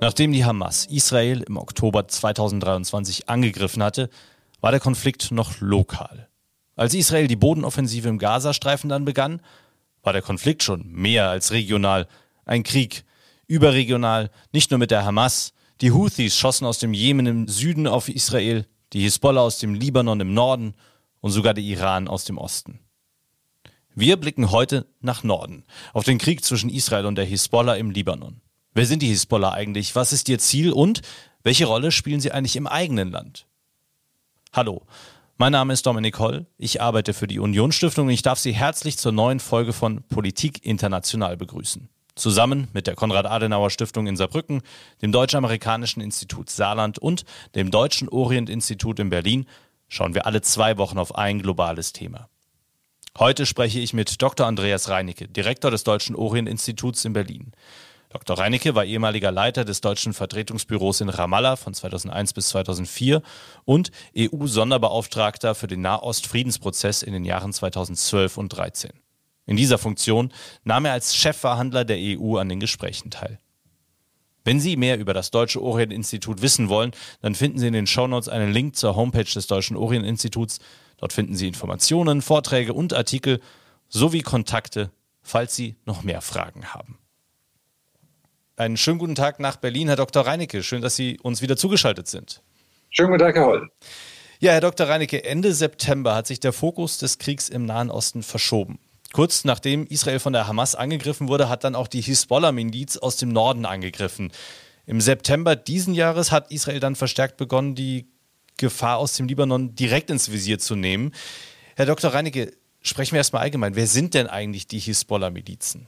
Nachdem die Hamas Israel im Oktober 2023 angegriffen hatte, war der Konflikt noch lokal. Als Israel die Bodenoffensive im Gazastreifen dann begann, war der Konflikt schon mehr als regional. Ein Krieg, überregional, nicht nur mit der Hamas. Die Houthis schossen aus dem Jemen im Süden auf Israel, die Hisbollah aus dem Libanon im Norden und sogar der Iran aus dem Osten. Wir blicken heute nach Norden, auf den Krieg zwischen Israel und der Hisbollah im Libanon. Wer sind die Hisbollah eigentlich? Was ist ihr Ziel? Und welche Rolle spielen sie eigentlich im eigenen Land? Hallo, mein Name ist Dominik Holl. Ich arbeite für die Union-Stiftung und ich darf Sie herzlich zur neuen Folge von Politik International begrüßen. Zusammen mit der Konrad-Adenauer-Stiftung in Saarbrücken, dem Deutsch-Amerikanischen Institut Saarland und dem Deutschen Orient-Institut in Berlin schauen wir alle 2 Wochen auf ein globales Thema. Heute spreche ich mit Dr. Andreas Reinecke, Direktor des Deutschen Orient-Instituts in Berlin. Dr. Reinecke war ehemaliger Leiter des deutschen Vertretungsbüros in Ramallah von 2001 bis 2004 und EU-Sonderbeauftragter für den Nahost-Friedensprozess in den Jahren 2012 und 2013. In dieser Funktion nahm er als Chefverhandler der EU an den Gesprächen teil. Wenn Sie mehr über das Deutsche Orient-Institut wissen wollen, dann finden Sie in den Shownotes einen Link zur Homepage des Deutschen Orient-Instituts. Dort finden Sie Informationen, Vorträge und Artikel sowie Kontakte, falls Sie noch mehr Fragen haben. Einen schönen guten Tag nach Berlin, Herr Dr. Reinecke. Schön, dass Sie uns wieder zugeschaltet sind. Schönen guten Tag, Herr Holl. Ja, Herr Dr. Reinecke, Ende September hat sich der Fokus des Kriegs im Nahen Osten verschoben. Kurz nachdem Israel von der Hamas angegriffen wurde, hat dann auch die Hisbollah-Miliz aus dem Norden angegriffen. Im September diesen Jahres hat Israel dann verstärkt begonnen, die Gefahr aus dem Libanon direkt ins Visier zu nehmen. Herr Dr. Reinecke, sprechen wir erstmal allgemein. Wer sind denn eigentlich die Hisbollah-Milizen?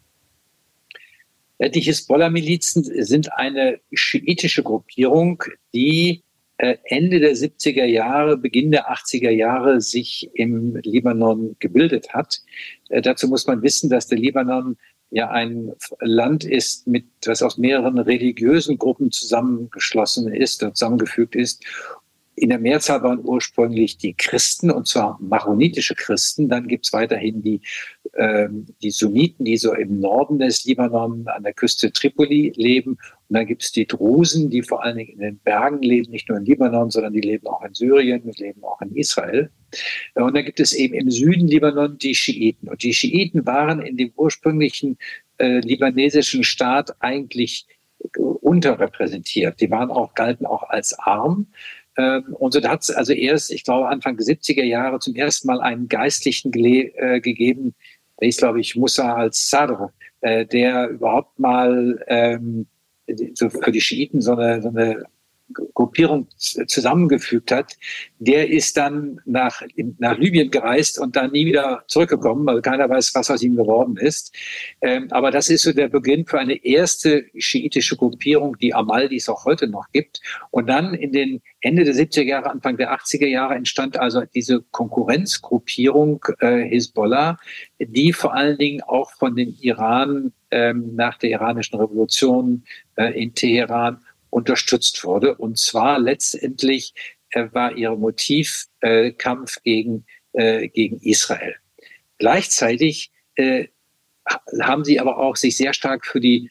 Die Hisbollah-Milizen sind eine schiitische Gruppierung, die Ende der 70er Jahre, Beginn der 80er Jahre sich im Libanon gebildet hat. Dazu muss man wissen, dass der Libanon ja ein Land ist, das aus mehreren religiösen Gruppen zusammengefügt ist. In der Mehrzahl waren ursprünglich die Christen, und zwar maronitische Christen. Dann gibt es weiterhin die Sunniten, die so im Norden des Libanon an der Küste Tripoli leben. Und dann gibt es die Drusen, die vor allen Dingen in den Bergen leben, nicht nur in Libanon, sondern die leben auch in Syrien, die leben auch in Israel. Und dann gibt es eben im Süden Libanon die Schiiten. Und die Schiiten waren in dem ursprünglichen libanesischen Staat eigentlich unterrepräsentiert. Die galten auch als arm. Und so hat es also erst, ich glaube, Anfang der 70er Jahre zum ersten Mal einen Geistlichen gegeben, der ist, glaube ich, Musa al-Sadr, der überhaupt mal so für die Schiiten so eine Gruppierung zusammengefügt hat. Der ist dann nach Libyen gereist und dann nie wieder zurückgekommen. Also keiner weiß, was aus ihm geworden ist. Aber das ist so der Beginn für eine erste schiitische Gruppierung, die Amal, die es auch heute noch gibt. Und dann in den Ende der 70er Jahre, Anfang der 80er Jahre entstand also diese Konkurrenzgruppierung Hisbollah, die vor allen Dingen auch von den Iran nach der iranischen Revolution in Teheran unterstützt wurde. Und zwar letztendlich war ihr Motiv Kampf gegen Israel. Gleichzeitig haben sie aber auch sich sehr stark für die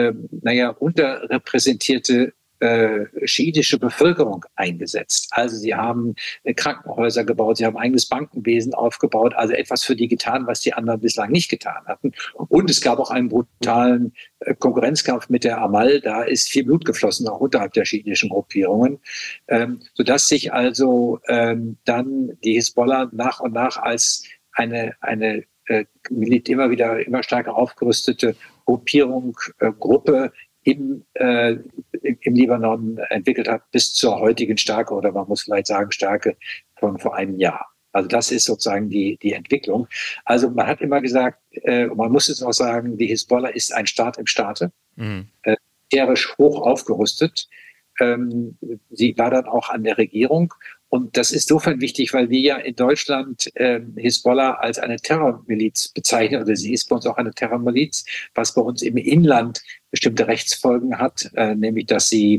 unterrepräsentierte schiitische Bevölkerung eingesetzt. Also sie haben Krankenhäuser gebaut, sie haben ein eigenes Bankenwesen aufgebaut, also etwas für die getan, was die anderen bislang nicht getan hatten. Und es gab auch einen brutalen Konkurrenzkampf mit der Amal. Da ist viel Blut geflossen, auch unterhalb der schiitischen Gruppierungen, sodass sich also dann die Hisbollah nach und nach als eine immer stärker aufgerüstete Gruppe im Libanon entwickelt hat, bis zur heutigen Stärke, oder man muss vielleicht sagen Stärke von vor einem Jahr. Also das ist sozusagen die Entwicklung. Also man hat immer gesagt, man muss jetzt auch sagen, die Hisbollah ist ein Staat im Staate, militärisch hoch aufgerüstet. Sie war dann auch an der Regierung. Und das ist insofern wichtig, weil wir ja in Deutschland Hisbollah als eine Terrormiliz bezeichnen, oder sie ist bei uns auch eine Terrormiliz, was bei uns im Inland bestimmte Rechtsfolgen hat, nämlich dass sie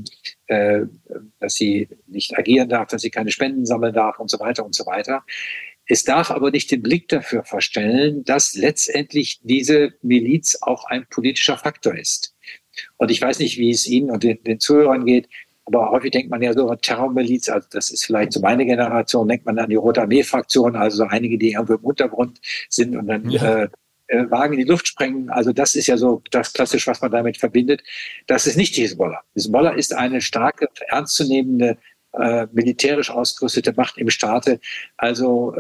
nicht agieren darf, dass sie keine Spenden sammeln darf und so weiter und so weiter. Es darf aber nicht den Blick dafür verstellen, dass letztendlich diese Miliz auch ein politischer Faktor ist. Und ich weiß nicht, wie es Ihnen und den Zuhörern geht, aber häufig denkt man ja so an Terrormiliz, also das ist vielleicht so meine Generation, denkt man an die Rote Armee-Fraktion, also so einige, die irgendwo im Untergrund sind und dann Wagen in die Luft sprengen. Also das ist ja so das Klassische, was man damit verbindet. Das ist nicht die Hisbollah. Die Hisbollah ist eine starke, ernstzunehmende, militärisch ausgerüstete Macht im Staate. Also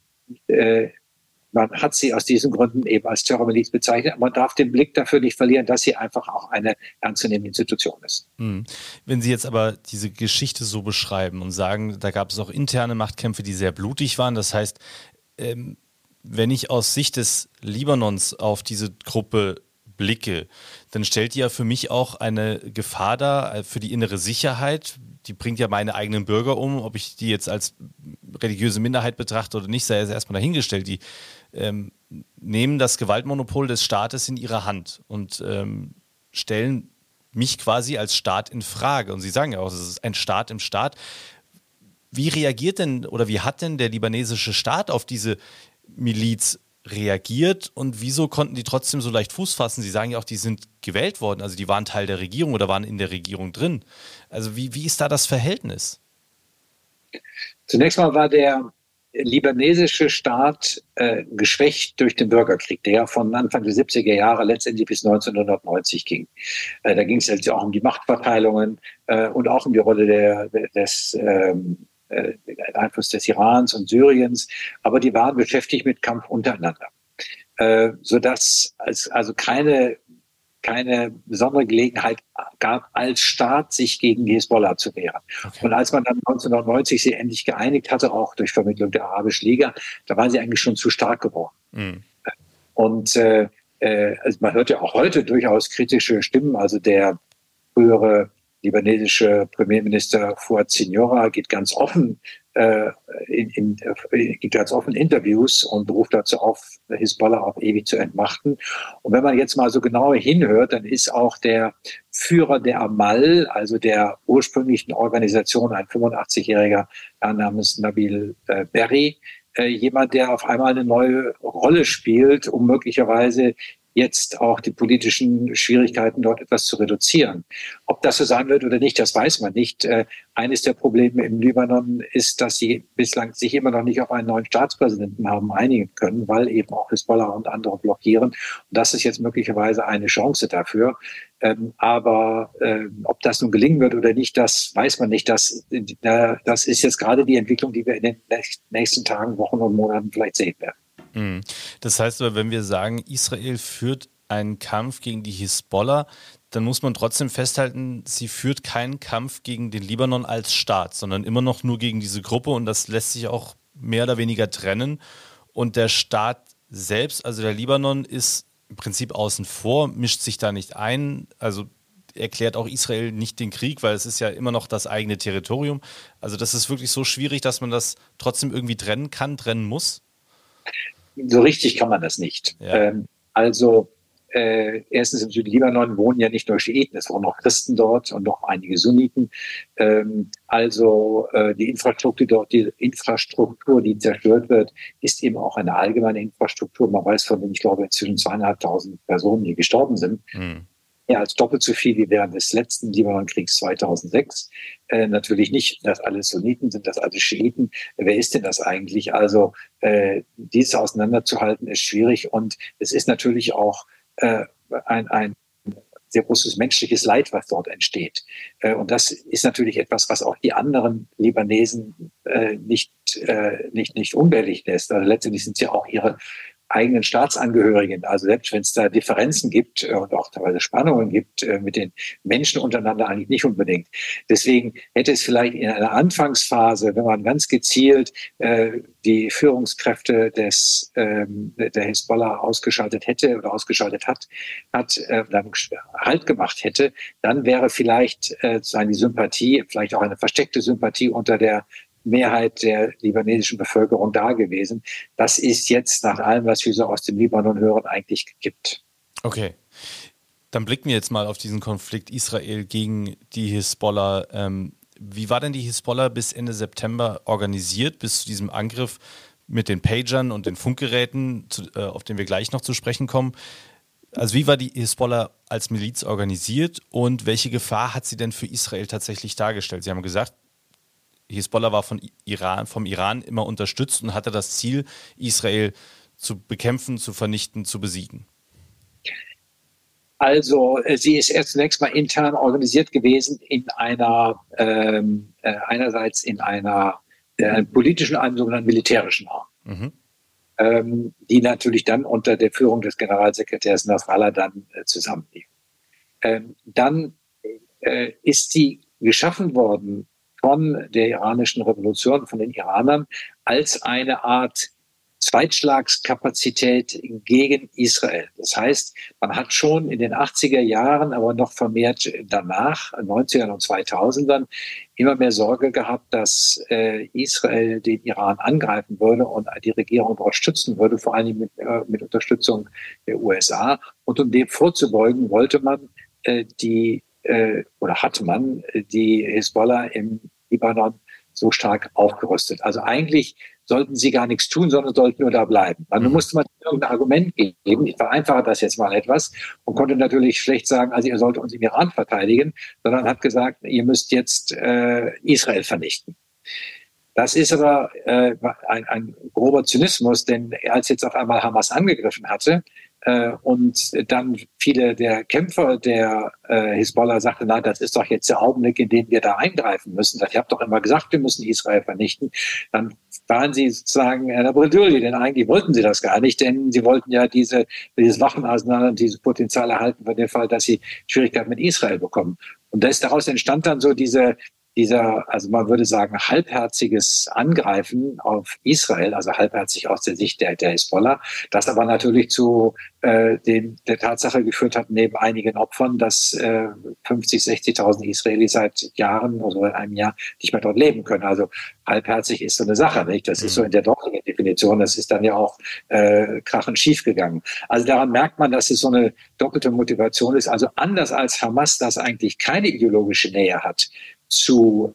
man hat sie aus diesen Gründen eben als Terrormiliz bezeichnet. Man darf den Blick dafür nicht verlieren, dass sie einfach auch eine ernstzunehmende Institution ist. Wenn Sie jetzt aber diese Geschichte so beschreiben und sagen, da gab es auch interne Machtkämpfe, die sehr blutig waren, das heißt, wenn ich aus Sicht des Libanons auf diese Gruppe blicke, dann stellt die ja für mich auch eine Gefahr dar für die innere Sicherheit. Die bringt ja meine eigenen Bürger um, ob ich die jetzt als religiöse Minderheit betrachte oder nicht, sei es erstmal dahingestellt. Die nehmen das Gewaltmonopol des Staates in ihre Hand und stellen mich quasi als Staat in Frage. Und Sie sagen ja auch, es ist ein Staat im Staat. Wie reagiert denn oder wie hat denn der libanesische Staat auf diese Miliz reagiert und wieso konnten die trotzdem so leicht Fuß fassen? Sie sagen ja auch, die sind gewählt worden, also die waren Teil der Regierung oder waren in der Regierung drin. Also wie ist da das Verhältnis? Zunächst mal war der libanesische Staat geschwächt durch den Bürgerkrieg, der von Anfang der 70er Jahre letztendlich bis 1990 ging. Da ging es jetzt auch um die Machtverteilungen und auch um die Rolle des Einfluss des Irans und Syriens, aber die waren beschäftigt mit Kampf untereinander, sodass es also keine besondere Gelegenheit gab, als Staat sich gegen die Hisbollah zu wehren. Okay. Und als man dann 1990 sie endlich geeinigt hatte, auch durch Vermittlung der Arabischen Liga, da waren sie eigentlich schon zu stark geworden. Mhm. Und also man hört ja auch heute durchaus kritische Stimmen. Also der frühere libanesische Premierminister Fouad Siniora geht ganz offen gibt ganz offen Interviews und beruft dazu auf, Hisbollah auch ewig zu entmachten. Und wenn man jetzt mal so genauer hinhört, dann ist auch der Führer der Amal, also der ursprünglichen Organisation, ein 85-jähriger Herr namens Nabil Berri, jemand, der auf einmal eine neue Rolle spielt, um möglicherweise jetzt auch die politischen Schwierigkeiten dort etwas zu reduzieren. Ob das so sein wird oder nicht, das weiß man nicht. Eines der Probleme im Libanon ist, dass sie bislang sich immer noch nicht auf einen neuen Staatspräsidenten haben einigen können, weil eben auch Hisbollah und andere blockieren. Und das ist jetzt möglicherweise eine Chance dafür. Aber ob das nun gelingen wird oder nicht, das weiß man nicht. Das ist jetzt gerade die Entwicklung, die wir in den nächsten Tagen, Wochen und Monaten vielleicht sehen werden. Das heißt aber, wenn wir sagen, Israel führt einen Kampf gegen die Hisbollah, dann muss man trotzdem festhalten, sie führt keinen Kampf gegen den Libanon als Staat, sondern immer noch nur gegen diese Gruppe und das lässt sich auch mehr oder weniger trennen. Und der Staat selbst, also der Libanon, ist im Prinzip außen vor, mischt sich da nicht ein, also erklärt auch Israel nicht den Krieg, weil es ist ja immer noch das eigene Territorium. Also das ist wirklich so schwierig, dass man das trotzdem irgendwie trennen kann, trennen muss. So richtig kann man das nicht. Ja. Erstens im Südlibanon wohnen ja nicht nur Schiiten, es wohnen auch Christen dort und noch einige Sunniten. Die Infrastruktur, die zerstört wird, ist eben auch eine allgemeine Infrastruktur. Man weiß von den, ich glaube, inzwischen 2.500 Personen, die gestorben sind. Mehr als doppelt so viel wie während des letzten Libanonkriegs 2006. Natürlich nicht, dass alles Sunniten sind, dass alles Schiiten. Wer ist denn das eigentlich? Also dies auseinanderzuhalten ist schwierig und es ist natürlich auch ein sehr großes menschliches Leid, was dort entsteht. Und das ist natürlich etwas, was auch die anderen Libanesen nicht unbehelligt lässt. Also letztendlich sind es ja auch ihre eigenen Staatsangehörigen. Also selbst wenn es da Differenzen gibt und auch teilweise Spannungen gibt mit den Menschen untereinander, eigentlich nicht unbedingt. Deswegen hätte es vielleicht in einer Anfangsphase, wenn man ganz gezielt die Führungskräfte der Hisbollah ausgeschaltet hätte oder ausgeschaltet hat, dann Halt gemacht hätte, dann wäre vielleicht die Sympathie, vielleicht auch eine versteckte Sympathie unter der Mehrheit der libanesischen Bevölkerung da gewesen. Das ist jetzt nach allem, was wir so aus dem Libanon hören, eigentlich gekippt. Okay. Dann blicken wir jetzt mal auf diesen Konflikt Israel gegen die Hisbollah. Wie war denn die Hisbollah bis Ende September organisiert, bis zu diesem Angriff mit den Pagern und den Funkgeräten, auf den wir gleich noch zu sprechen kommen? Also wie war die Hisbollah als Miliz organisiert und welche Gefahr hat sie denn für Israel tatsächlich dargestellt? Sie haben gesagt, die Hisbollah war vom Iran immer unterstützt und hatte das Ziel, Israel zu bekämpfen, zu vernichten, zu besiegen. Also sie ist erst zunächst mal intern organisiert gewesen in einer, einerseits in einer politischen, einem sogenannten militärischen Arm. Mhm. Die natürlich dann unter der Führung des Generalsekretärs Nasrallah dann zusammenlief. Dann ist sie geschaffen worden von der iranischen Revolution, von den Iranern, als eine Art Zweitschlagskapazität gegen Israel. Das heißt, man hat schon in den 80er Jahren, aber noch vermehrt danach, 90ern und 2000ern, immer mehr Sorge gehabt, dass Israel den Iran angreifen würde und die Regierung dort stützen würde, vor allem mit Unterstützung der USA. Und um dem vorzubeugen, wollte man hatte man die Hisbollah im Libanon so stark aufgerüstet. Also eigentlich sollten sie gar nichts tun, sondern sollten nur da bleiben. Also musste man irgendein Argument geben. Ich vereinfache das jetzt mal etwas und konnte natürlich schlecht sagen, also ihr sollt uns im Iran verteidigen, sondern hat gesagt, ihr müsst jetzt Israel vernichten. Das ist aber ein grober Zynismus, denn als jetzt auf einmal Hamas angegriffen hatte, und dann viele der Kämpfer der Hisbollah sagten, na, das ist doch jetzt der Augenblick, in den wir da eingreifen müssen. Ich habe doch immer gesagt, wir müssen Israel vernichten. Dann waren sie sozusagen in der Bredouille, denn eigentlich wollten sie das gar nicht, denn sie wollten ja dieses Waffenarsenal und dieses Potenzial erhalten für den Fall, dass sie Schwierigkeiten mit Israel bekommen. Und daraus entstand dann so dieser, also man würde sagen, halbherziges Angreifen auf Israel, also halbherzig aus der Sicht der Hisbollah, das aber natürlich zu der Tatsache geführt hat, neben einigen Opfern, dass 50.000, 60.000 Israelis seit Jahren, also in einem Jahr, nicht mehr dort leben können. Also halbherzig ist so eine Sache, nicht? Das ist so in der dortigen Definition, das ist dann ja auch krachend schief gegangen. Also daran merkt man, dass es so eine doppelte Motivation ist. Also anders als Hamas, das eigentlich keine ideologische Nähe hat zu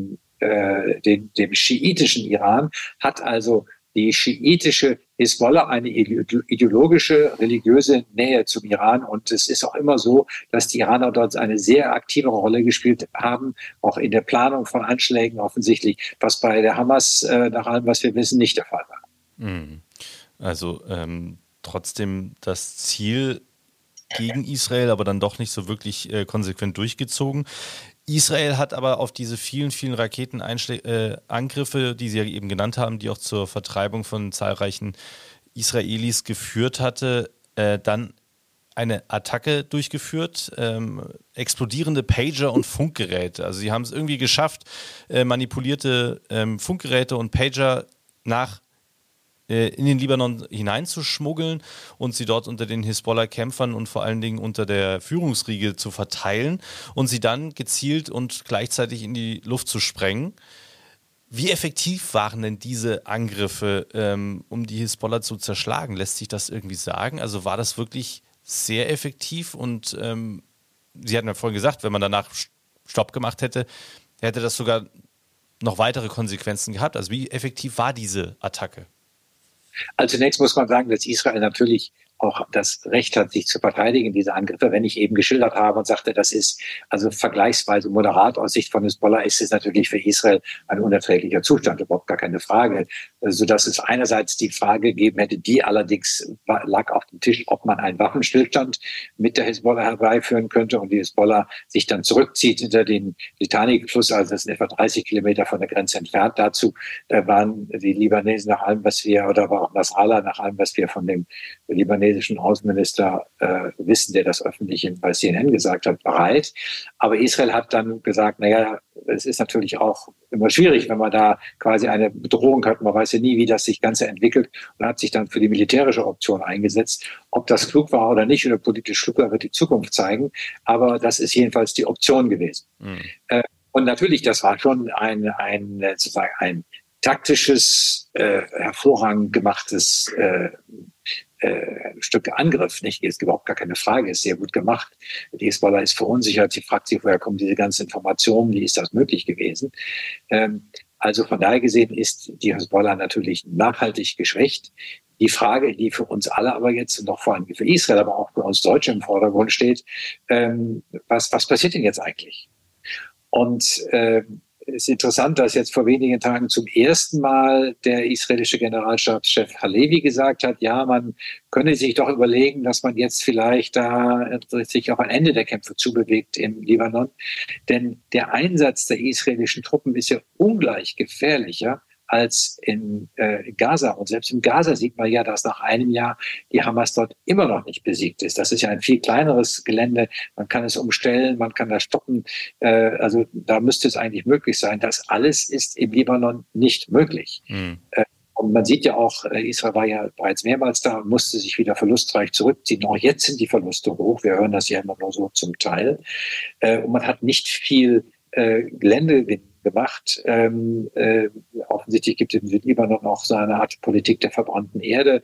dem schiitischen Iran, hat also die schiitische Hisbollah eine ideologische, religiöse Nähe zum Iran. Und es ist auch immer so, dass die Iraner dort eine sehr aktive Rolle gespielt haben, auch in der Planung von Anschlägen offensichtlich, was bei der Hamas, nach allem, was wir wissen, nicht der Fall war. Also trotzdem das Ziel gegen Israel, aber dann doch nicht so wirklich konsequent durchgezogen. Israel hat aber auf diese vielen, vielen Raketenangriffe, die Sie ja eben genannt haben, die auch zur Vertreibung von zahlreichen Israelis geführt hatte, dann eine Attacke durchgeführt, explodierende Pager und Funkgeräte. Also sie haben es irgendwie geschafft, manipulierte Funkgeräte und Pager in den Libanon hineinzuschmuggeln und sie dort unter den Hisbollah-Kämpfern und vor allen Dingen unter der Führungsriege zu verteilen und sie dann gezielt und gleichzeitig in die Luft zu sprengen. Wie effektiv waren denn diese Angriffe, um die Hisbollah zu zerschlagen? Lässt sich das irgendwie sagen? Also war das wirklich sehr effektiv? Und Sie hatten ja vorhin gesagt, wenn man danach Stopp gemacht hätte, hätte das sogar noch weitere Konsequenzen gehabt. Also wie effektiv war diese Attacke? Also zunächst muss man sagen, dass Israel natürlich auch das Recht hat, sich zu verteidigen, diese Angriffe. Wenn ich eben geschildert habe und sagte, das ist also vergleichsweise moderat aus Sicht von Hisbollah, ist es natürlich für Israel ein unerträglicher Zustand, überhaupt gar keine Frage. Sodass es einerseits die Frage gegeben hätte, die allerdings lag auf dem Tisch, ob man einen Waffenstillstand mit der Hisbollah herbeiführen könnte und die Hisbollah sich dann zurückzieht hinter den Litanik-Fluss, also das sind etwa 30 Kilometer von der Grenze entfernt. Dazu waren die Libanesen nach allem, was wir, oder war auch Nasrallah nach allem, was wir von dem libanesischen Außenminister wissen, der das öffentlich bei CNN gesagt hat, bereit. Aber Israel hat dann gesagt, naja, es ist natürlich auch immer schwierig, wenn man da quasi eine Bedrohung hat. Man weiß ja nie, wie das sich Ganze entwickelt und hat sich dann für die militärische Option eingesetzt. Ob das klug war oder nicht oder politisch klug war, wird die Zukunft zeigen. Aber das ist jedenfalls die Option gewesen. Und natürlich, das war schon sozusagen ein taktisches, hervorragend gemachtes Stück Angriff, nicht? Ist überhaupt gar keine Frage, ist sehr gut gemacht. Die Hisbollah ist verunsichert, sie fragt sich, woher kommen diese ganzen Informationen, wie ist das möglich gewesen? Also von daher gesehen ist die Hisbollah natürlich nachhaltig geschwächt. Die Frage, die für uns alle aber jetzt, noch vor allem für Israel, aber auch für uns Deutsche im Vordergrund steht, was passiert denn jetzt eigentlich? Und es ist interessant, dass jetzt vor wenigen Tagen zum ersten Mal der israelische Generalstabschef Halevi gesagt hat, ja, man könne sich doch überlegen, dass man jetzt vielleicht da sich auf ein Ende der Kämpfe zubewegt im Libanon. Denn der Einsatz der israelischen Truppen ist ja ungleich gefährlicher als in Gaza. Und selbst in Gaza sieht man ja, dass nach einem Jahr die Hamas dort immer noch nicht besiegt ist. Das ist ja ein viel kleineres Gelände. Man kann es umstellen, man kann das stoppen. Also da müsste es eigentlich möglich sein. Das alles ist im Libanon nicht möglich. Mhm. Und man sieht ja auch, Israel war ja bereits mehrmals da und musste sich wieder verlustreich zurückziehen. Auch jetzt sind die Verluste hoch. Wir hören das ja immer nur so zum Teil. Und man hat nicht viel Geländegewinn gemacht. Offensichtlich gibt es im Südlibanon auch so eine Art Politik der verbrannten Erde.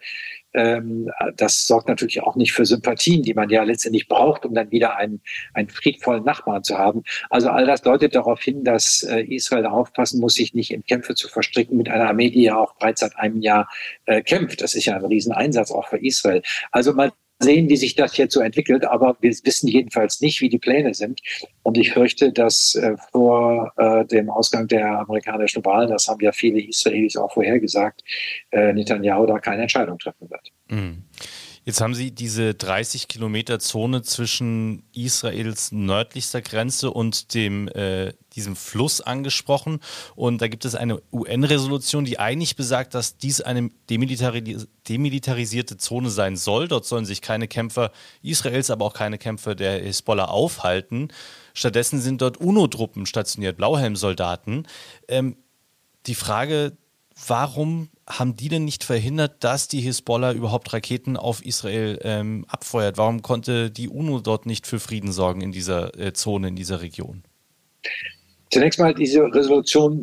Das sorgt natürlich auch nicht für Sympathien, die man ja letztendlich braucht, um dann wieder einen friedvollen Nachbarn zu haben. Also all das deutet darauf hin, dass Israel aufpassen muss, sich nicht in Kämpfe zu verstricken mit einer Armee, die ja auch bereits seit einem Jahr kämpft. Das ist ja ein Rieseneinsatz auch für Israel. Also mal sehen, wie sich das jetzt so entwickelt, aber wir wissen jedenfalls nicht, wie die Pläne sind. Und ich fürchte, dass vor dem Ausgang der amerikanischen Wahl, das haben ja viele Israelis auch vorhergesagt, Netanyahu da keine Entscheidung treffen wird. Mhm. Jetzt haben Sie diese 30 Kilometer Zone zwischen Israels nördlichster Grenze und diesem Fluss angesprochen. Und da gibt es eine UN-Resolution, die eigentlich besagt, dass dies eine demilitarisierte Zone sein soll. Dort sollen sich keine Kämpfer Israels, aber auch keine Kämpfer der Hisbollah aufhalten. Stattdessen sind dort UNO-Truppen stationiert, Blauhelm-Soldaten. Die Frage, warum haben die denn nicht verhindert, dass die Hisbollah überhaupt Raketen auf Israel abfeuert? Warum konnte die UNO dort nicht für Frieden sorgen in dieser Zone, in dieser Region? Zunächst mal diese Resolution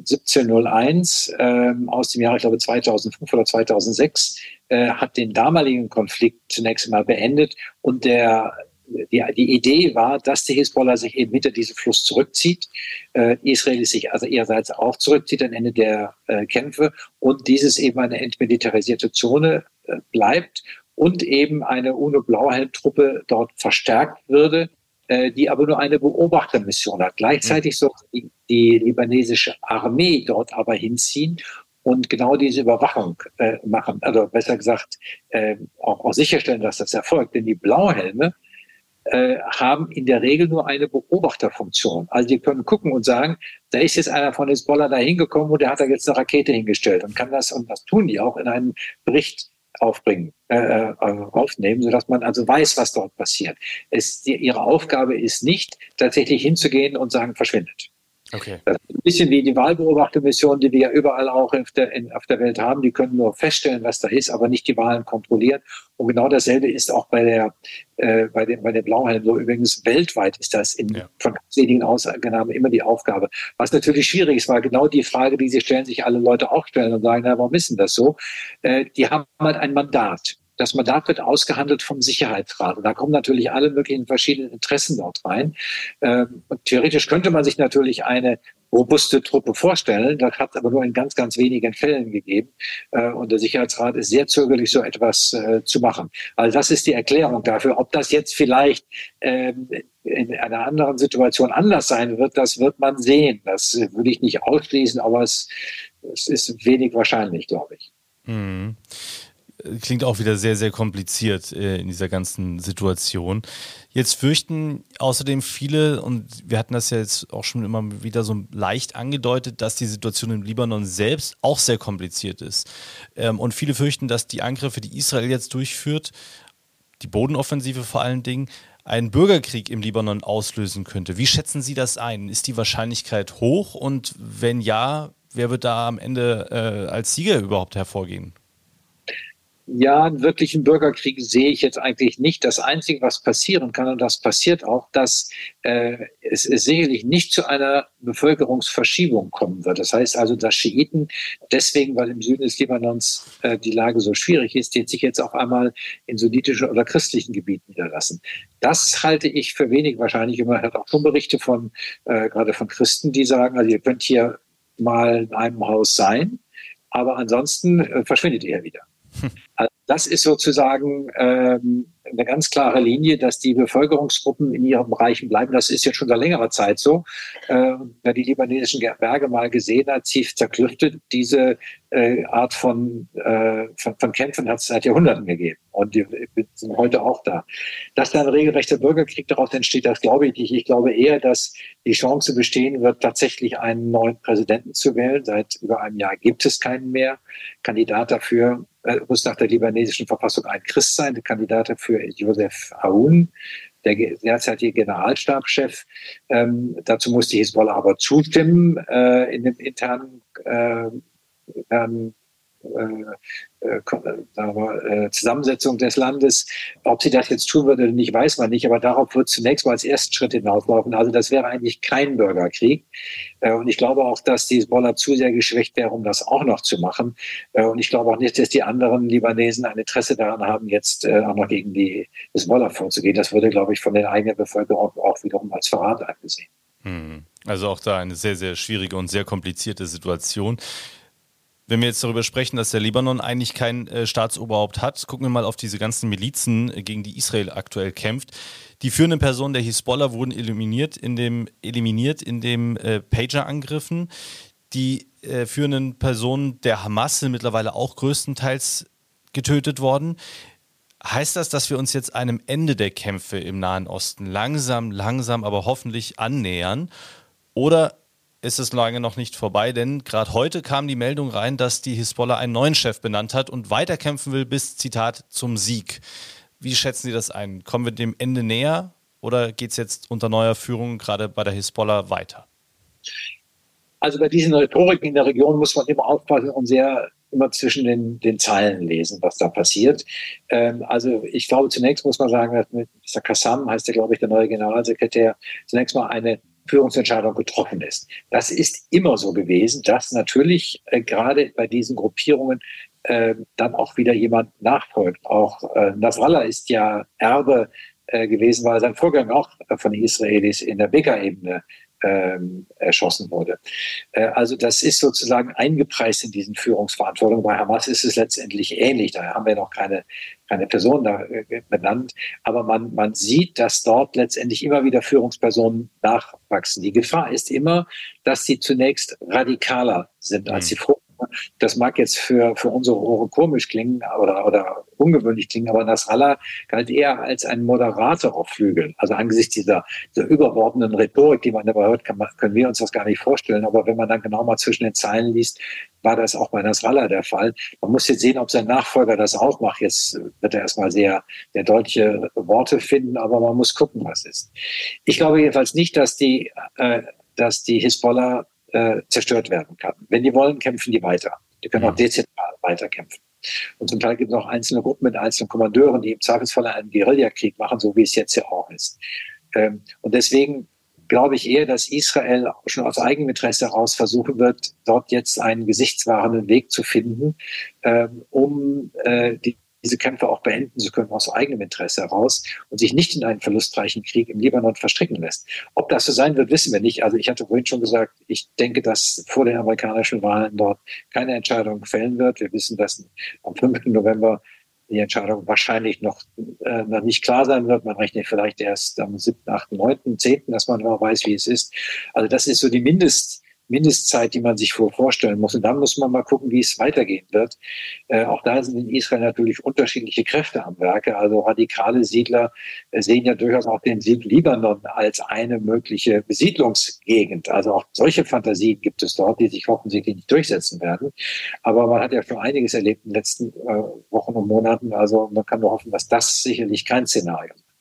1701 aus dem Jahre, ich glaube 2005 oder 2006, hat den damaligen Konflikt zunächst mal beendet und die Idee war, dass die Hisbollah sich eben hinter diesem Fluss zurückzieht, Israel sich also ihrerseits auch zurückzieht am Ende der Kämpfe und dieses eben eine entmilitarisierte Zone bleibt und eben eine UNO-Blauhelm-Truppe dort verstärkt würde, die aber nur eine Beobachtermission hat. Gleichzeitig soll die libanesische Armee dort aber hinziehen und genau diese Überwachung machen. Also besser gesagt, auch sicherstellen, dass das erfolgt. Denn die Blauhelme haben in der Regel nur eine Beobachterfunktion. Also die können gucken und sagen, da ist jetzt einer von Hisbollah da hingekommen und der hat da jetzt eine Rakete hingestellt und kann das, und das tun die auch, in einem Bericht aufnehmen, sodass man also weiß, was dort passiert. Ihre Aufgabe ist nicht, tatsächlich hinzugehen und sagen, verschwindet. Okay. Das ist ein bisschen wie die Wahlbeobachtermission, die wir ja überall auch auf der Welt haben. Die können nur feststellen, was da ist, aber nicht die Wahlen kontrollieren. Und genau dasselbe ist auch bei der Blauhelm so. Übrigens weltweit ist das von ganz wenigen Ausnahmen immer die Aufgabe. Was natürlich schwierig ist, war genau die Frage, die sich alle Leute auch stellen und sagen, na, warum ist denn das so? Die haben halt ein Mandat. Das Mandat wird ausgehandelt vom Sicherheitsrat. Und da kommen natürlich alle möglichen verschiedenen Interessen dort rein. Und theoretisch könnte man sich natürlich eine robuste Truppe vorstellen. Das hat es aber nur in ganz, ganz wenigen Fällen gegeben. Und der Sicherheitsrat ist sehr zögerlich, so etwas zu machen. Also das ist die Erklärung dafür. Ob das jetzt vielleicht in einer anderen Situation anders sein wird, das wird man sehen. Das würde ich nicht ausschließen, aber es ist wenig wahrscheinlich, glaube ich. Mhm. Klingt auch wieder sehr, sehr kompliziert in dieser ganzen Situation. Jetzt fürchten außerdem viele, und wir hatten das ja jetzt auch schon immer wieder so leicht angedeutet, dass die Situation im Libanon selbst auch sehr kompliziert ist. Und viele fürchten, dass die Angriffe, die Israel jetzt durchführt, die Bodenoffensive vor allen Dingen, einen Bürgerkrieg im Libanon auslösen könnte. Wie schätzen Sie das ein? Ist die Wahrscheinlichkeit hoch? Und wenn ja, wer wird da am Ende als Sieger überhaupt hervorgehen? Ja, einen wirklichen Bürgerkrieg sehe ich jetzt eigentlich nicht. Das Einzige, was passieren kann, und das passiert auch, dass es sicherlich nicht zu einer Bevölkerungsverschiebung kommen wird. Das heißt also, dass Schiiten deswegen, weil im Süden des Libanons die Lage so schwierig ist, die sich jetzt auf einmal in sunnitischen oder christlichen Gebieten niederlassen. Das halte ich für wenig wahrscheinlich. Man hört auch schon Berichte gerade von Christen, die sagen, also ihr könnt hier mal in einem Haus sein, aber ansonsten verschwindet ihr wieder. Also das ist sozusagen eine ganz klare Linie, dass die Bevölkerungsgruppen in ihren Bereichen bleiben. Das ist jetzt schon seit längerer Zeit so. Wer die libanesischen Berge mal gesehen hat, tief zerklüftet, diese Art von Kämpfen hat es seit Jahrhunderten gegeben. Und die sind heute auch da. Dass da ein regelrechter Bürgerkrieg daraus entsteht, das glaube ich nicht. Ich glaube eher, dass die Chance bestehen wird, tatsächlich einen neuen Präsidenten zu wählen. Seit über einem Jahr gibt es keinen mehr. Kandidat dafür muss nach der libanesischen Verfassung ein Christ sein. Der Kandidat dafür ist Joseph Aoun, der derzeitige Generalstabschef. Dazu muss die Hisbollah aber zustimmen in dem internen Zusammensetzung des Landes. Ob sie das jetzt tun würde oder nicht, weiß man nicht, aber darauf wird zunächst mal als ersten Schritt hinauslaufen. Also das wäre eigentlich kein Bürgerkrieg. Und ich glaube auch, dass die Hisbollah zu sehr geschwächt wäre, um das auch noch zu machen. Und ich glaube auch nicht, dass die anderen Libanesen ein Interesse daran haben, jetzt auch noch gegen die Hisbollah vorzugehen. Das würde, glaube ich, von der eigenen Bevölkerung auch wiederum als Verrat angesehen. Also auch da eine sehr, sehr schwierige und sehr komplizierte Situation. Wenn wir jetzt darüber sprechen, dass der Libanon eigentlich kein Staatsoberhaupt hat, gucken wir mal auf diese ganzen Milizen, gegen die Israel aktuell kämpft. Die führenden Personen der Hisbollah wurden eliminiert in den Pager-Angriffen. Die führenden Personen der Hamas sind mittlerweile auch größtenteils getötet worden. Heißt das, dass wir uns jetzt einem Ende der Kämpfe im Nahen Osten langsam, aber hoffentlich annähern? Oder ist es lange noch nicht vorbei, denn gerade heute kam die Meldung rein, dass die Hisbollah einen neuen Chef benannt hat und weiterkämpfen will bis, Zitat, zum Sieg. Wie schätzen Sie das ein? Kommen wir dem Ende näher oder geht es jetzt unter neuer Führung gerade bei der Hisbollah weiter? Also bei diesen Rhetoriken in der Region muss man immer aufpassen und immer zwischen den Zeilen lesen, was da passiert. Also ich glaube, zunächst muss man sagen, dass mit Mr. Qassam, heißt der, glaube ich, der neue Generalsekretär, zunächst mal eine Führungsentscheidung getroffen ist. Das ist immer so gewesen, dass natürlich gerade bei diesen Gruppierungen dann auch wieder jemand nachfolgt. Auch Nasrallah ist ja Erbe gewesen, weil sein Vorgänger auch von den Israelis in der Bekaa-Ebene erschossen wurde. Also das ist sozusagen eingepreist in diesen Führungsverantwortungen. Bei Hamas ist es letztendlich ähnlich. Da haben wir noch keine Person da benannt. Aber man sieht, dass dort letztendlich immer wieder Führungspersonen nachwachsen. Die Gefahr ist immer, dass sie zunächst radikaler sind als die Vorgänger. Das mag jetzt für unsere Ohren komisch klingen oder ungewöhnlich klingen, aber Nasrallah galt eher als ein Moderator auf Flügeln. Also angesichts dieser überbordenden Rhetorik, die man dabei hört, können wir uns das gar nicht vorstellen. Aber wenn man dann genau mal zwischen den Zeilen liest, war das auch bei Nasrallah der Fall. Man muss jetzt sehen, ob sein Nachfolger das auch macht. Jetzt wird er erstmal sehr deutliche Worte finden, aber man muss gucken, was ist. Ich glaube jedenfalls nicht, dass die Hisbollah zerstört werden kann. Wenn die wollen, kämpfen die weiter. Die können auch dezentral weiterkämpfen. Und zum Teil gibt es auch einzelne Gruppen mit einzelnen Kommandeuren, die im Zweifelsfall einen Guerillakrieg machen, so wie es jetzt ja auch ist. Und deswegen glaube ich eher, dass Israel schon aus eigenem Interesse heraus versuchen wird, dort jetzt einen gesichtswahrenden Weg zu finden, um diese Kämpfe auch beenden zu können aus eigenem Interesse heraus und sich nicht in einen verlustreichen Krieg im Libanon verstricken lässt. Ob das so sein wird, wissen wir nicht. Also ich hatte vorhin schon gesagt, ich denke, dass vor den amerikanischen Wahlen dort keine Entscheidung fällen wird. Wir wissen, dass am 5. November die Entscheidung wahrscheinlich noch nicht klar sein wird. Man rechnet vielleicht erst am 7., 8., 9., 10., dass man noch weiß, wie es ist. Also das ist so die Mindestzeit, die man sich vorstellen muss. Und dann muss man mal gucken, wie es weitergehen wird. Auch da sind in Israel natürlich unterschiedliche Kräfte am Werke. Also radikale Siedler sehen ja durchaus auch den Südlibanon als eine mögliche Besiedlungsgegend. Also auch solche Fantasien gibt es dort, die sich offensichtlich nicht durchsetzen werden. Aber man hat ja schon einiges erlebt in den letzten Wochen und Monaten. Also man kann nur hoffen, dass das sicherlich kein Szenario ist.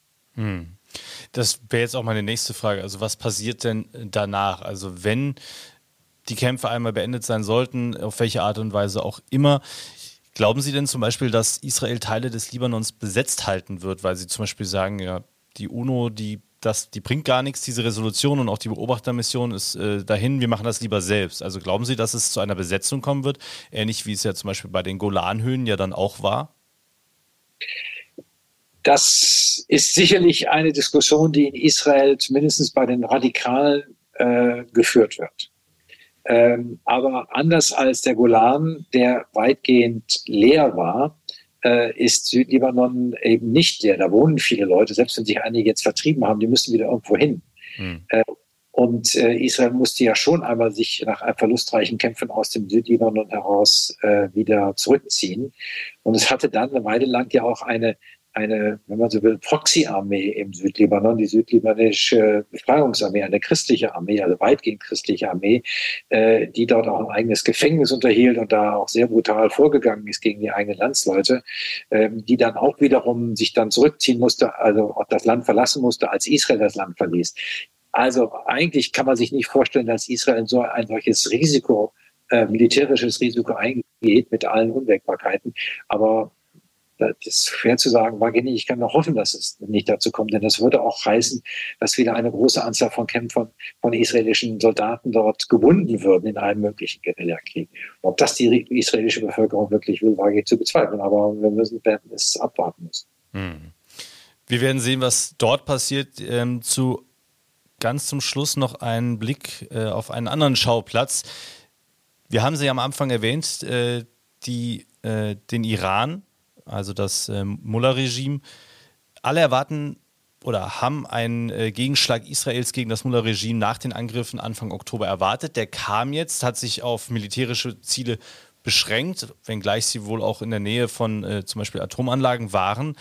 Das wäre jetzt auch meine nächste Frage. Also was passiert denn danach? Also wenn die Kämpfe einmal beendet sein sollten, auf welche Art und Weise auch immer, glauben Sie denn zum Beispiel, dass Israel Teile des Libanons besetzt halten wird, weil Sie zum Beispiel sagen, ja, die UNO, die bringt gar nichts, diese Resolution und auch die Beobachtermission ist dahin, wir machen das lieber selbst. Also glauben Sie, dass es zu einer Besetzung kommen wird, ähnlich wie es ja zum Beispiel bei den Golanhöhen ja dann auch war? Das ist sicherlich eine Diskussion, die in Israel zumindest bei den Radikalen geführt wird. Aber anders als der Golan, der weitgehend leer war, ist Südlibanon eben nicht leer. Da wohnen viele Leute, selbst wenn sich einige jetzt vertrieben haben, die müssen wieder irgendwo hin. Hm. Und Israel musste ja schon einmal sich nach einem verlustreichen Kämpfen aus dem Südlibanon heraus wieder zurückziehen. Und es hatte dann eine Weile lang ja auch eine, wenn man so will, Proxy-Armee im Südlibanon, die südlibanesische Befreiungsarmee, eine christliche Armee, also weitgehend christliche Armee, die dort auch ein eigenes Gefängnis unterhielt und da auch sehr brutal vorgegangen ist gegen die eigenen Landsleute, die dann auch wiederum sich dann zurückziehen musste, also auch das Land verlassen musste, als Israel das Land verließ. Also eigentlich kann man sich nicht vorstellen, dass Israel so ein solches Risiko, militärisches Risiko eingeht mit allen Unwägbarkeiten. Aber das ist schwer zu sagen, Wageni, ich kann nur hoffen, dass es nicht dazu kommt, denn das würde auch heißen, dass wieder eine große Anzahl von Kämpfern, von israelischen Soldaten dort gebunden würden in einem möglichen Guerillakrieg. Ob das die israelische Bevölkerung wirklich will, wage ich zu bezweifeln, aber wir werden es abwarten müssen. Wir werden sehen, was dort passiert. Ganz zum Schluss noch einen Blick auf einen anderen Schauplatz. Wir haben sie ja am Anfang erwähnt, den Iran, also das Mullah-Regime. Alle erwarten oder haben einen Gegenschlag Israels gegen das Mullah-Regime nach den Angriffen Anfang Oktober erwartet. Der kam jetzt, hat sich auf militärische Ziele beschränkt, wenngleich sie wohl auch in der Nähe von zum Beispiel Atomanlagen waren.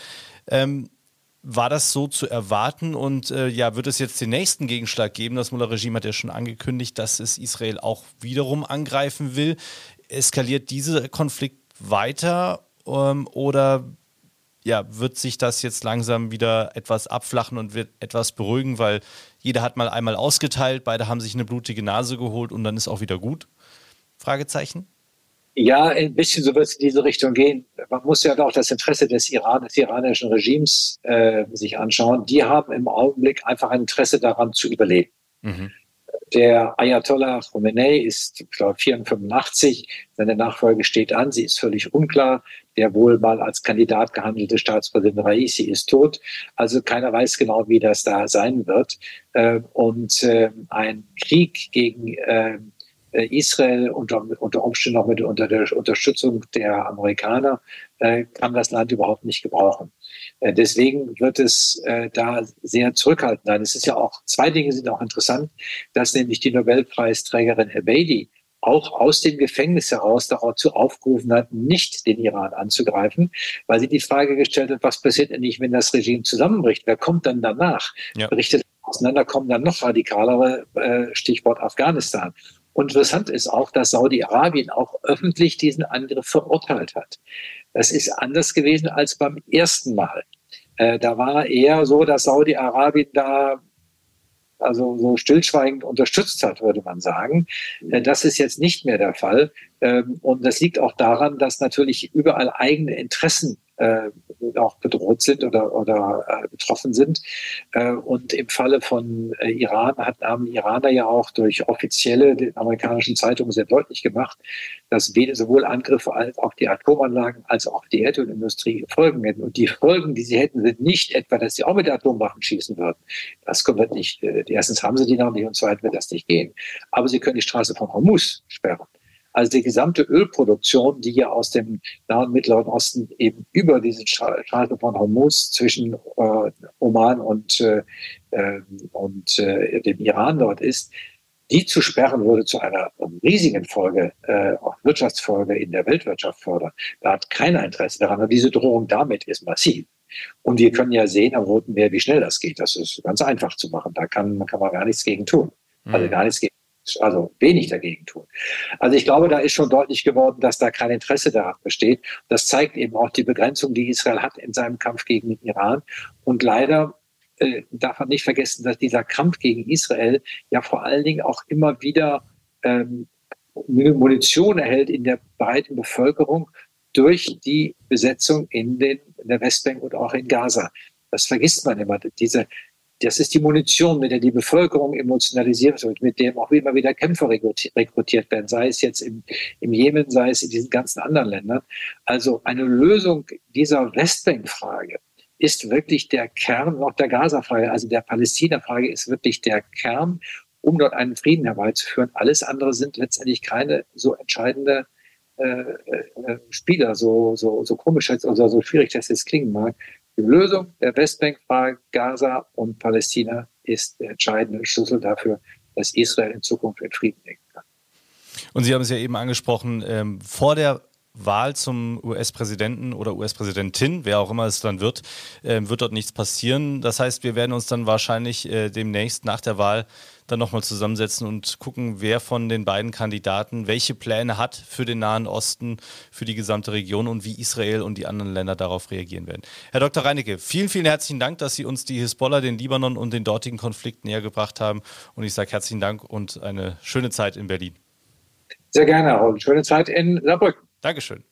War das so zu erwarten und wird es jetzt den nächsten Gegenschlag geben? Das Mullah-Regime hat ja schon angekündigt, dass es Israel auch wiederum angreifen will. Eskaliert dieser Konflikt weiter oder wird sich das jetzt langsam wieder etwas abflachen und wird etwas beruhigen, weil jeder hat mal einmal ausgeteilt, beide haben sich eine blutige Nase geholt und dann ist auch wieder gut? Fragezeichen. Ja, ein bisschen so wird es in diese Richtung gehen. Man muss ja auch das Interesse des iranischen Regimes sich anschauen. Die haben im Augenblick einfach ein Interesse daran zu überleben. Mhm. Der Ayatollah Khomeini ist, ich glaube, 84. Seine Nachfolge steht an. Sie ist völlig unklar. Der wohl mal als Kandidat gehandelte Staatspräsident Raisi ist tot. Also keiner weiß genau, wie das da sein wird. Und ein Krieg gegen Israel unter Umständen auch unter der Unterstützung der Amerikaner kann das Land überhaupt nicht gebrauchen. Deswegen wird es da sehr zurückhaltend sein. Es ist ja auch, zwei Dinge sind auch interessant, dass nämlich die Nobelpreisträgerin Ebeidi auch aus dem Gefängnis heraus dazu aufgerufen hat, nicht den Iran anzugreifen, weil sie die Frage gestellt hat, was passiert denn nicht, wenn das Regime zusammenbricht? Wer kommt dann danach? Ja. Berichtet auseinander kommen dann noch radikalere, Stichwort Afghanistan. Und interessant ist auch, dass Saudi-Arabien auch öffentlich diesen Angriff verurteilt hat. Das ist anders gewesen als beim ersten Mal. Da war eher so, dass Saudi-Arabien da also so stillschweigend unterstützt hat, würde man sagen. Das ist jetzt nicht mehr der Fall. Und das liegt auch daran, dass natürlich überall eigene Interessen auch bedroht sind oder betroffen sind. Und im Falle von Iran haben Iraner ja auch durch offizielle amerikanischen Zeitungen sehr deutlich gemacht, dass sowohl Angriffe als auch die Atomanlagen als auch die Erdölindustrie Folgen hätten. Und die Folgen, die sie hätten, sind nicht etwa, dass sie auch mit Atomwaffen schießen würden. Das kommt nicht. Erstens haben sie die noch nicht und zweitens wird das nicht gehen. Aber sie können die Straße von Hormuz sperren. Also die gesamte Ölproduktion, die ja aus dem Nahen und Mittleren Osten eben über diese Straße von Hormuz zwischen Oman und dem Iran dort ist, die zu sperren würde zu einer riesigen Folge, auch Wirtschaftsfolge in der Weltwirtschaft fördern. Da hat keiner Interesse daran. Und diese Drohung damit ist massiv. Und wir können ja sehen am Roten Meer, wie schnell das geht. Das ist ganz einfach zu machen. Da kann man gar nichts gegen tun. Also wenig dagegen tun. Also ich glaube, da ist schon deutlich geworden, dass da kein Interesse daran besteht. Das zeigt eben auch die Begrenzung, die Israel hat in seinem Kampf gegen den Iran. Und leider darf man nicht vergessen, dass dieser Kampf gegen Israel ja vor allen Dingen auch immer wieder Munition erhält in der breiten Bevölkerung durch die Besetzung in der Westbank und auch in Gaza. Das vergisst man immer. Das ist die Munition, mit der die Bevölkerung emotionalisiert wird, mit dem auch immer wieder Kämpfer rekrutiert werden, sei es jetzt im Jemen, sei es in diesen ganzen anderen Ländern. Also eine Lösung dieser Westbank-Frage ist wirklich der Kern auch der Gaza-Frage, also der Palästina-Frage ist wirklich der Kern um dort einen Frieden herbeizuführen. Alles andere sind letztendlich keine so entscheidende Spieler, so komisch oder so schwierig das jetzt klingen mag. Die Lösung der Westbankfrage, Gaza und Palästina ist der entscheidende Schlüssel dafür, dass Israel in Zukunft in Frieden denken kann. Und Sie haben es ja eben angesprochen, vor der Wahl zum US-Präsidenten oder US-Präsidentin, wer auch immer es dann wird dort nichts passieren. Das heißt, wir werden uns dann wahrscheinlich demnächst nach der Wahl dann nochmal zusammensetzen und gucken, wer von den beiden Kandidaten welche Pläne hat für den Nahen Osten, für die gesamte Region und wie Israel und die anderen Länder darauf reagieren werden. Herr Dr. Reinecke, vielen, vielen herzlichen Dank, dass Sie uns die Hisbollah, den Libanon und den dortigen Konflikt näher gebracht haben. Und ich sage herzlichen Dank und eine schöne Zeit in Berlin. Sehr gerne, Raul. Schöne Zeit in Saarbrücken. Dankeschön.